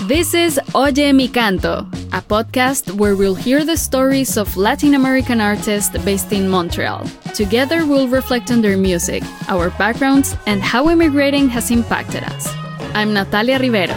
This is Oye Mi Canto, a podcast where we'll hear the stories of Latin American artists based in Montreal. Together, we'll reflect on their music, our backgrounds, and how immigrating has impacted us. I'm Natalia Rivero.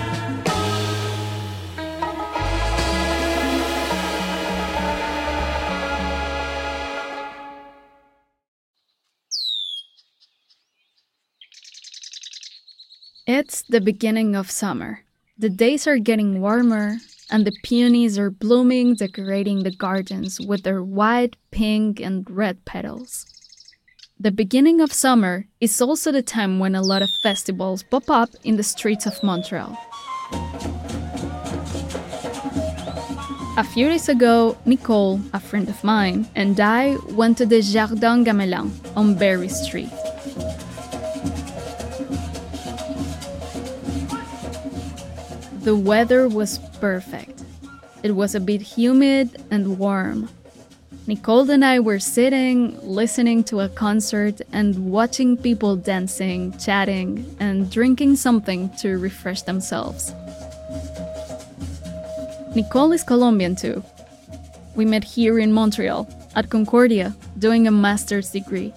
It's the beginning of summer. The days are getting warmer, and the peonies are blooming, decorating the gardens with their white, pink, and red petals. The beginning of summer is also the time when a lot of festivals pop up in the streets of Montreal. A few days ago, Nicole, a friend of mine, and I went to the Jardin Gamelin on Berry Street. The weather was perfect. It was a bit humid and warm. Nicole and I were sitting, listening to a concert and watching people dancing, chatting, and drinking something to refresh themselves. Nicole is Colombian too. We met here in Montreal, at Concordia, doing a master's degree.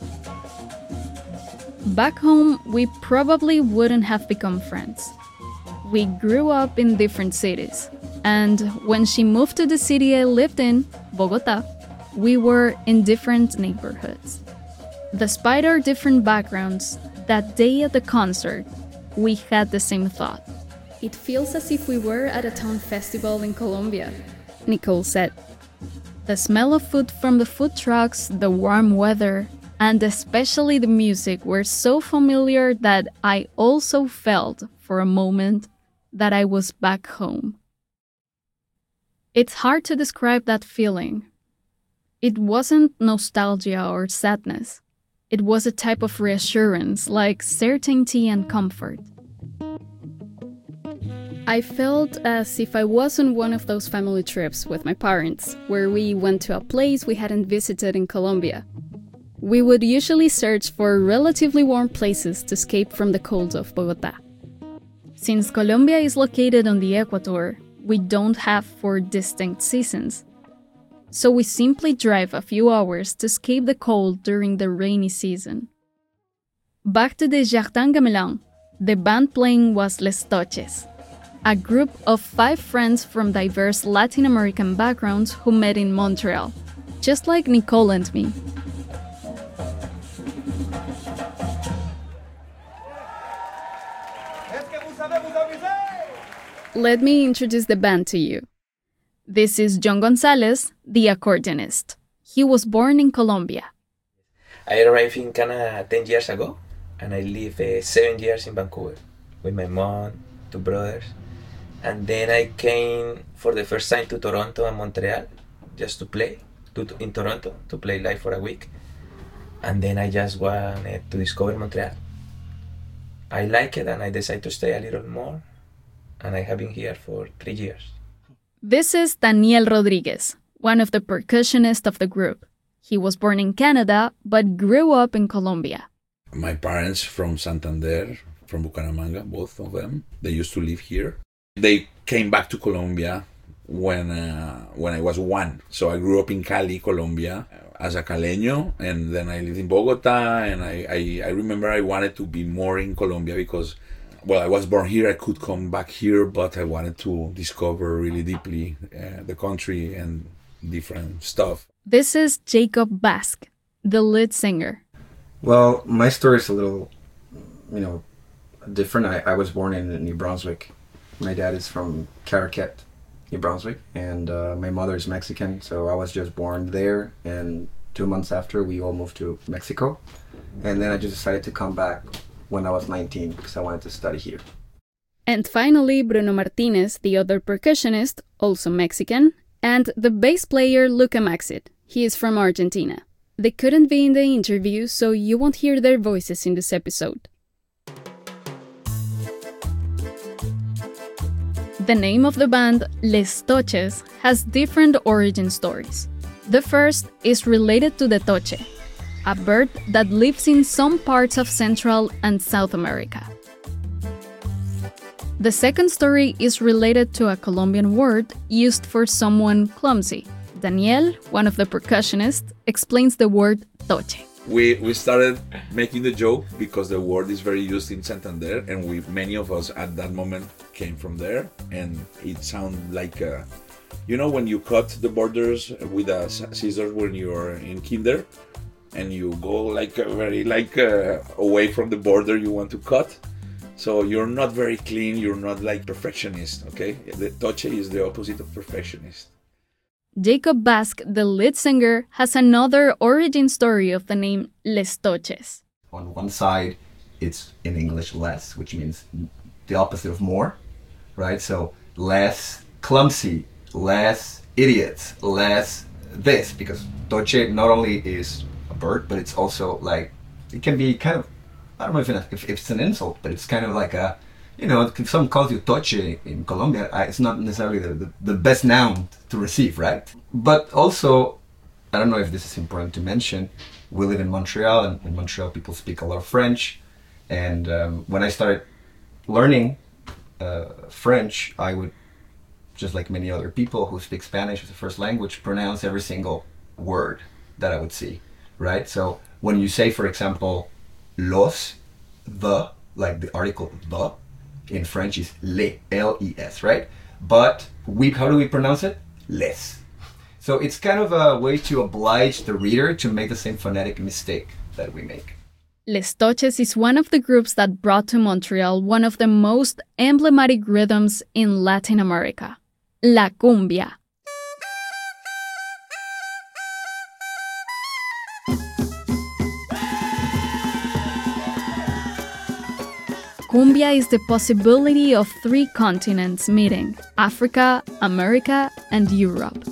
Back home, we probably wouldn't have become friends. We grew up in different cities, and when she moved to the city I lived in, Bogota, we were in different neighborhoods. Despite our different backgrounds, that day at the concert, we had the same thought. It feels as if we were at a town festival in Colombia, Nicole said. The smell of food from the food trucks, the warm weather, and especially the music were so familiar that I also felt, for a moment, that I was back home. It's hard to describe that feeling. It wasn't nostalgia or sadness. It was a type of reassurance, like certainty and comfort. I felt as if I was on one of those family trips with my parents, where we went to a place we hadn't visited in Colombia. We would usually search for relatively warm places to escape from the cold of Bogota. Since Colombia is located on the equator, we don't have 4 distinct seasons. So we simply drive a few hours to escape the cold during the rainy season. Back to the Jardin Gamelin, the band playing was Les Toches, a group of 5 friends from diverse Latin American backgrounds who met in Montreal, just like Nicole and me. Let me introduce the band to you. This is John Gonzalez, the accordionist. He was born in Colombia. I arrived in Canada 10 years ago, and I lived 7 years in Vancouver with my mom, 2 brothers. And then I came for the first time to Toronto and Montreal just to play in Toronto, to play live for a week. And then I just wanted to discover Montreal. I like it and I decided to stay a little more. And I have been here for 3 years. This is Daniel Rodriguez, one of the percussionists of the group. He was born in Canada, but grew up in Colombia. My parents from Santander, from Bucaramanga, both of them, they used to live here. They came back to Colombia when I was 1. So I grew up in Cali, Colombia, as a Caleño, and then I lived in Bogota, and I remember I wanted to be more in Colombia because, well, I was born here, I could come back here, but I wanted to discover really deeply the country and different stuff. This is Jacob Basque, the lead singer. Well, my story is a little, different. I was born in New Brunswick. My dad is from Caraquet, New Brunswick, and my mother is Mexican, so I was just born there, and 2 months after, we all moved to Mexico, and then I just decided to come back when I was 19 because I wanted to study here. And finally, Bruno Martinez, the other percussionist, also Mexican, and the bass player Luca Maxid. He is from Argentina. They couldn't be in the interview, so you won't hear their voices in this episode. The name of the band, Les Toches, has different origin stories. The first is related to the toche, a bird that lives in some parts of Central and South America. The second story is related to a Colombian word used for someone clumsy. Daniel, one of the percussionists, explains the word toche. We started making the joke because the word is very used in Santander, and many of us at that moment came from there, and it sounded like when you cut the borders with a scissors when you're in kinder, and you go away from the border you want to cut, so you're not very clean, you're not like perfectionist. Okay, the toche is the opposite of perfectionist. Jacob Basque, the lead singer, has another origin story of the name Les Toches. On one side, it's in English less, which means the opposite of more, right? So less clumsy, less idiots, less this, because toche not only is a bird, but it's also like, it can be kind of, I don't know if it's an insult, but it's kind of like a, if someone calls you toche in Colombia, it's not necessarily the best noun to receive, right? But also, I don't know if this is important to mention, we live in Montreal, and in Montreal people speak a lot of French. And when I started learning French, I would, just like many other people who speak Spanish as a first language, pronounce every single word that I would see, right? So when you say, for example, los, the, like the article the, in French is les, L-E-S, right? But how do we pronounce it? Les. So it's kind of a way to oblige the reader to make the same phonetic mistake that we make. Les Toches is one of the groups that brought to Montreal one of the most emblematic rhythms in Latin America, la cumbia. Cumbia is the possibility of 3 continents meeting: Africa, America, and Europe.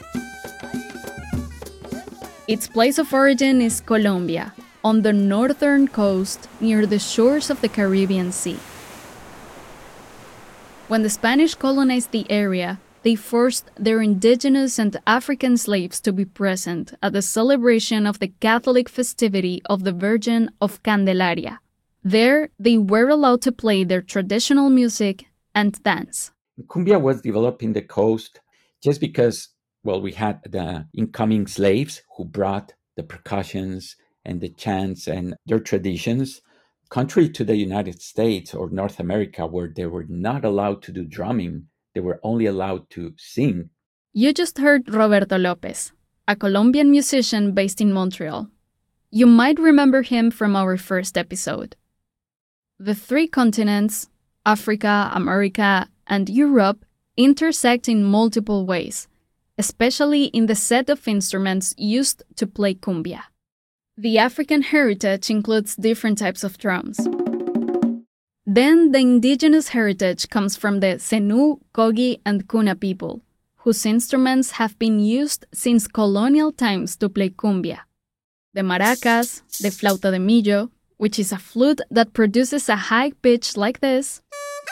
Its place of origin is Colombia, on the northern coast near the shores of the Caribbean Sea. When the Spanish colonized the area, they forced their indigenous and African slaves to be present at the celebration of the Catholic festivity of the Virgin of Candelaria. There, they were allowed to play their traditional music and dance. Cumbia was developed in the coast just because, we had the incoming slaves who brought the percussions and the chants and their traditions, contrary to the United States or North America, where they were not allowed to do drumming, they were only allowed to sing. You just heard Roberto Lopez, a Colombian musician based in Montreal. You might remember him from our first episode. The 3 continents, Africa, America, and Europe, intersect in multiple ways, especially in the set of instruments used to play cumbia. The African heritage includes different types of drums. Then the indigenous heritage comes from the Zenú, Kogi, and Kuna people, whose instruments have been used since colonial times to play cumbia. The maracas, the flauta de millo, which is a flute that produces a high pitch like this,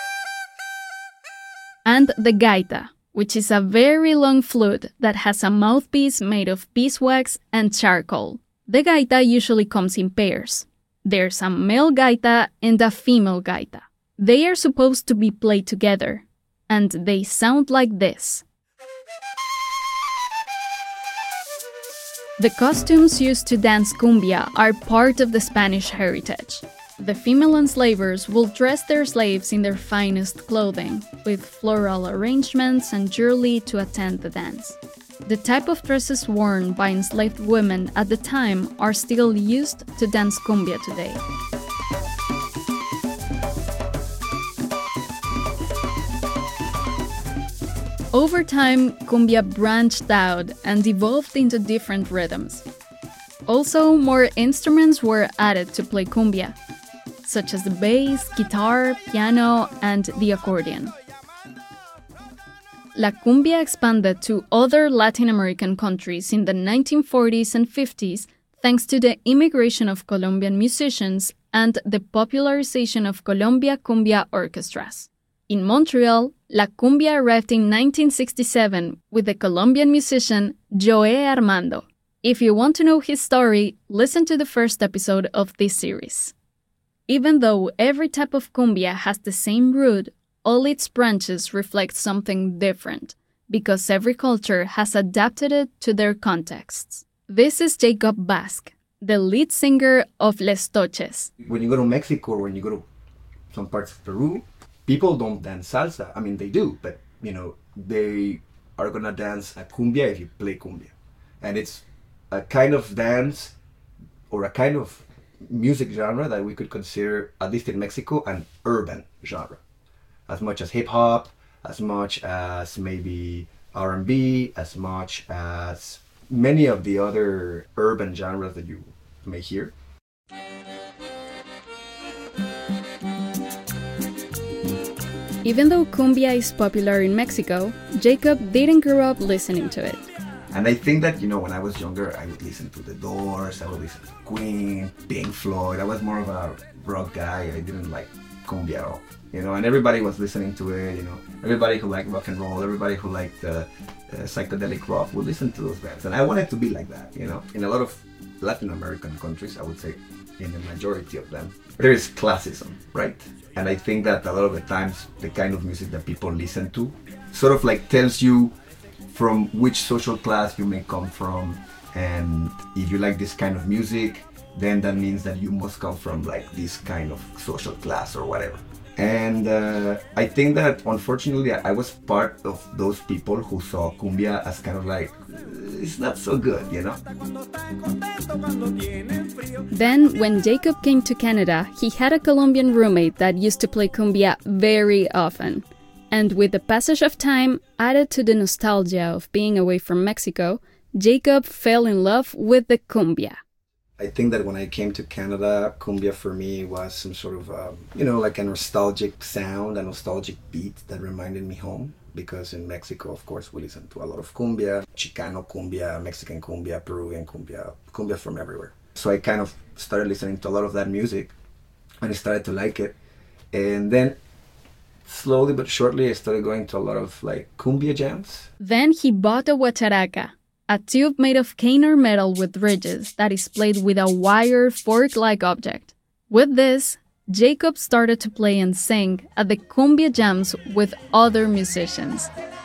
and the gaita, which is a very long flute that has a mouthpiece made of beeswax and charcoal. The gaita usually comes in pairs. There's a male gaita and a female gaita. They are supposed to be played together, and they sound like this. The costumes used to dance cumbia are part of the Spanish heritage. The female enslavers will dress their slaves in their finest clothing, with floral arrangements and jewelry to attend the dance. The type of dresses worn by enslaved women at the time are still used to dance cumbia today. Over time, cumbia branched out and evolved into different rhythms. Also, more instruments were added to play cumbia, such as the bass, guitar, piano, and the accordion. La cumbia expanded to other Latin American countries in the 1940s and 50s thanks to the immigration of Colombian musicians and the popularization of Colombia cumbia orchestras. In Montreal, la cumbia arrived in 1967 with the Colombian musician Joe Armando. If you want to know his story, listen to the first episode of this series. Even though every type of cumbia has the same root, all its branches reflect something different, because every culture has adapted it to their contexts. This is Jacob Basque, the lead singer of Les Toches. When you go to Mexico or when you go to some parts of Peru, people don't dance salsa. I mean, they do, but they are gonna dance a cumbia if you play cumbia. And it's a kind of dance or a kind of music genre that we could consider, at least in Mexico, an urban genre. As much as hip hop, as much as maybe R&B, as much as many of the other urban genres that you may hear. Even though cumbia is popular in Mexico, Jacob didn't grow up listening to it. And I think that, when I was younger, I would listen to The Doors, I would listen to Queen, Pink Floyd. I was more of a rock guy. I didn't like cumbia at all. And everybody was listening to it, Everybody who liked rock and roll, everybody who liked psychedelic rock would listen to those bands. And I wanted to be like that, In a lot of Latin American countries, I would say, in the majority of them, there is classism, right? And I think that a lot of the times, the kind of music that people listen to sort of like tells you from which social class you may come from. And if you like this kind of music, then that means that you must come from like this kind of social class or whatever. And I think that unfortunately I was part of those people who saw cumbia as kind of like, it's not so good, Then, when Jacob came to Canada, he had a Colombian roommate that used to play cumbia very often. And with the passage of time, added to the nostalgia of being away from Mexico, Jacob fell in love with the cumbia. I think that when I came to Canada, cumbia for me was some sort of, like a nostalgic sound, a nostalgic beat that reminded me home. Because in Mexico, of course, we listen to a lot of cumbia, Chicano cumbia, Mexican cumbia, Peruvian cumbia, cumbia from everywhere. So I kind of started listening to a lot of that music and I started to like it. And then slowly but surely, I started going to a lot of like cumbia jams. Then he bought a guacharaca, a tube made of cane or metal with ridges that is played with a wire fork-like object. With this, Jacob started to play and sing at the cumbia jams with other musicians.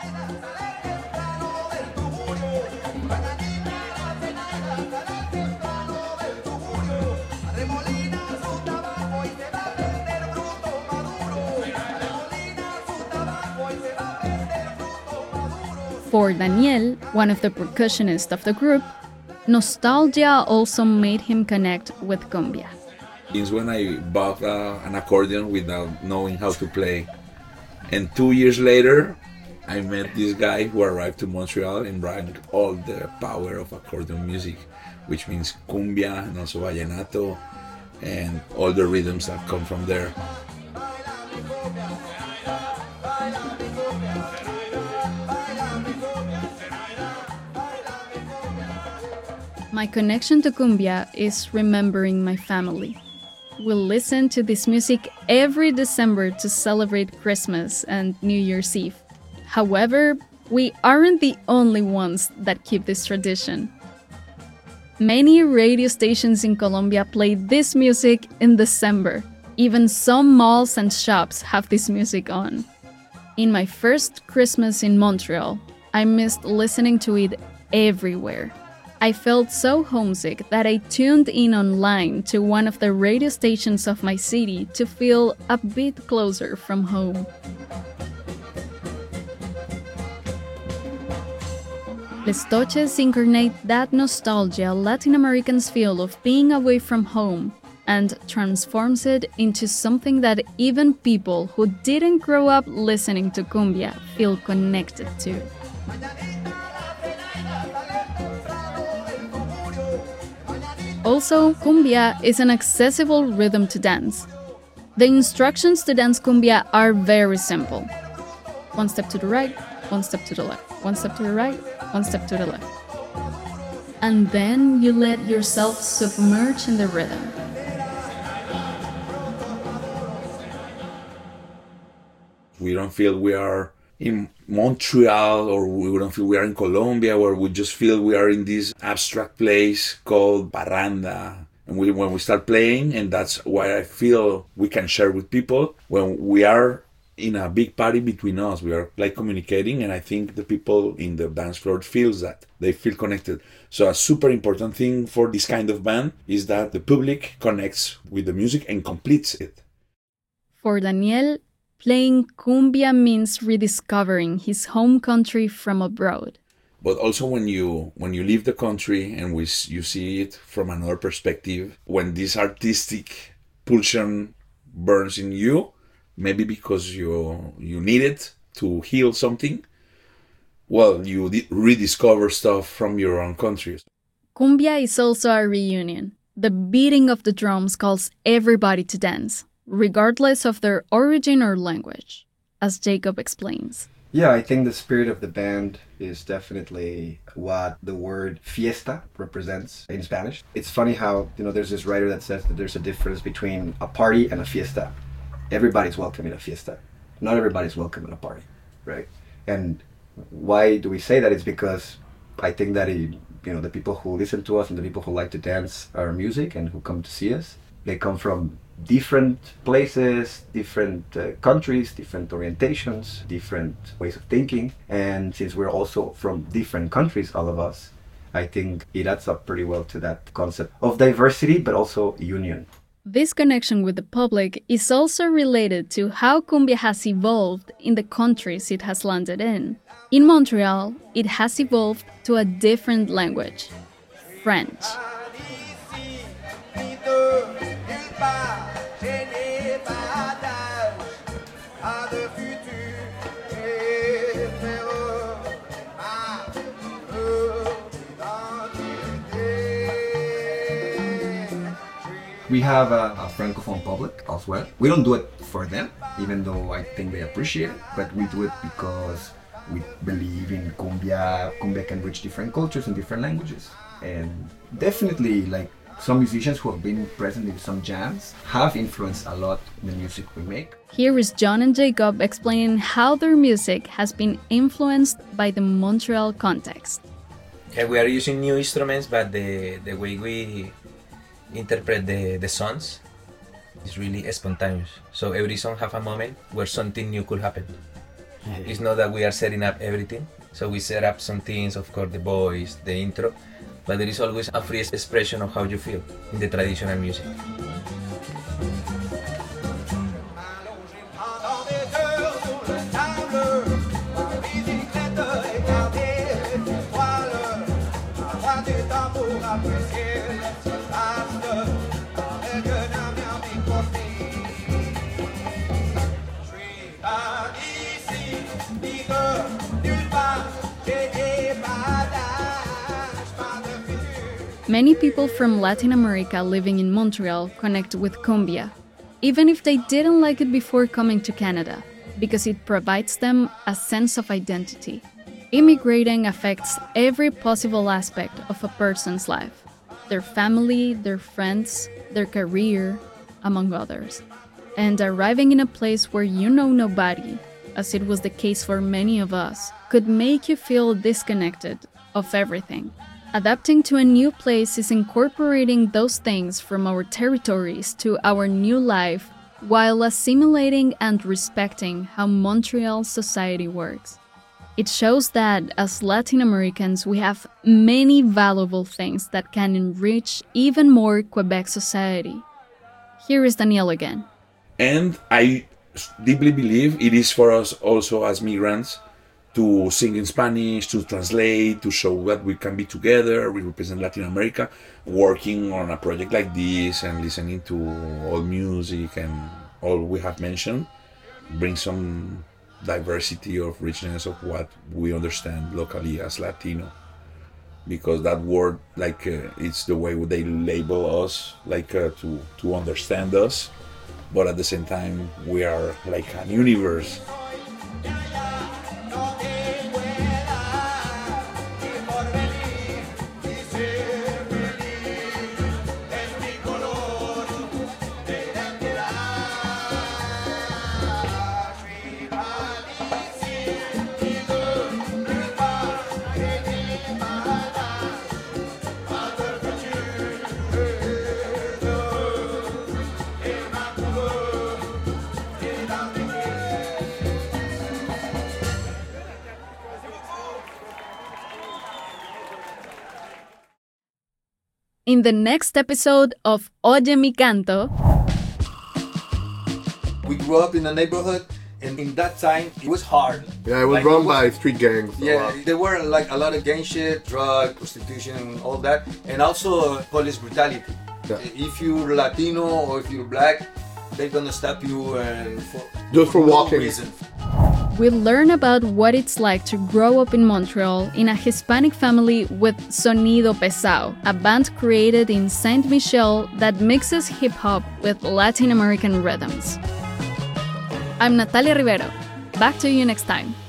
For Daniel, one of the percussionists of the group, nostalgia also made him connect with cumbia. It's when I bought an accordion without knowing how to play. And 2 years later, I met this guy who arrived to Montreal and brought all the power of accordion music, which means cumbia and also vallenato and all the rhythms that come from there. My connection to cumbia is remembering my family. We'll listen to this music every December to celebrate Christmas and New Year's Eve. However, we aren't the only ones that keep this tradition. Many radio stations in Colombia play this music in December. Even some malls and shops have this music on. In my first Christmas in Montreal, I missed listening to it everywhere. I felt so homesick that I tuned in online to one of the radio stations of my city to feel a bit closer from home. Les Toches incarnate that nostalgia Latin Americans feel of being away from home and transforms it into something that even people who didn't grow up listening to cumbia feel connected to. Also, cumbia is an accessible rhythm to dance. The instructions to dance cumbia are very simple. 1 step to the right, 1 step to the left, 1 step to the right, 1 step to the left. And then you let yourself submerge in the rhythm. We don't feel we are in Montreal or we don't feel we are in Colombia, or we just feel we are in this abstract place called Parranda. And when we start playing, and that's why I feel we can share with people, when we are in a big party between us. We are like communicating, and I think the people in the dance floor feels that. They feel connected. So a super important thing for this kind of band is that the public connects with the music and completes it. For Daniel, playing cumbia means rediscovering his home country from abroad. But also when you leave the country and you see it from another perspective, when this artistic pulsion burns in you, maybe because you need it to heal something, well, you rediscover stuff from your own country. Cumbia is also a reunion. The beating of the drums calls everybody to dance, regardless of their origin or language, as Jacob explains. Yeah, I think the spirit of the band is definitely what the word fiesta represents in Spanish. It's funny how, there's this writer that says that there's a difference between a party and a fiesta. Everybody's welcome in a fiesta. Not everybody's welcome in a party, right? And why do we say that? It's because I think that, the people who listen to us and the people who like to dance our music and who come to see us, they come from different places, different countries, different orientations, different ways of thinking. And since we're also from different countries, all of us, I think it adds up pretty well to that concept of diversity, but also union. This connection with the public is also related to how cumbia has evolved in the countries it has landed in. In Montreal, it has evolved to a different language, French. We have a Francophone public as well. We don't do it for them, even though I think they appreciate it, but we do it because we believe in cumbia. Cumbia can reach different cultures and different languages. And definitely, like, some musicians who have been present in some jams have influenced a lot the music we make. Here is John and Jacob explaining how their music has been influenced by the Montreal context. Yeah, we are using new instruments, but the way we interpret the songs is really spontaneous. So every song have a moment where something new could happen. It's not that we are setting up everything. So we set up some things, of course, the voice, the intro, but there is always a free expression of how you feel in the traditional music. Many people from Latin America living in Montreal connect with cumbia, even if they didn't like it before coming to Canada, because it provides them a sense of identity. Immigrating affects every possible aspect of a person's life: their family, their friends, their career, among others. And arriving in a place where you know nobody, as it was the case for many of us, could make you feel disconnected of everything. Adapting to a new place is incorporating those things from our territories to our new life while assimilating and respecting how Montreal society works. It shows that as Latin Americans, we have many valuable things that can enrich even more Quebec society. Here is Daniel again. And I deeply believe it is for us also as migrants to sing in Spanish, to translate, to show that we can be together, we represent Latin America, working on a project like this and listening to all music and all we have mentioned, bring some diversity of richness of what we understand locally as Latino. Because that word, it's the way they label us, to understand us, but at the same time, we are like a universe. in the next episode of Oye Mi Canto. We grew up in a neighborhood, and in that time, it was hard. Yeah, it was run by street gangs. Yeah, there were like a lot of gang shit, drug, prostitution, all that, and also police brutality. Yeah. If you're Latino or if you're black, they're gonna stop you Just for no walking. reason. We learn about what it's like to grow up in Montreal in a Hispanic family with Sonido Pesao, a band created in Saint Michel that mixes hip-hop with Latin American rhythms. I'm Natalia Rivero. Back to you next time.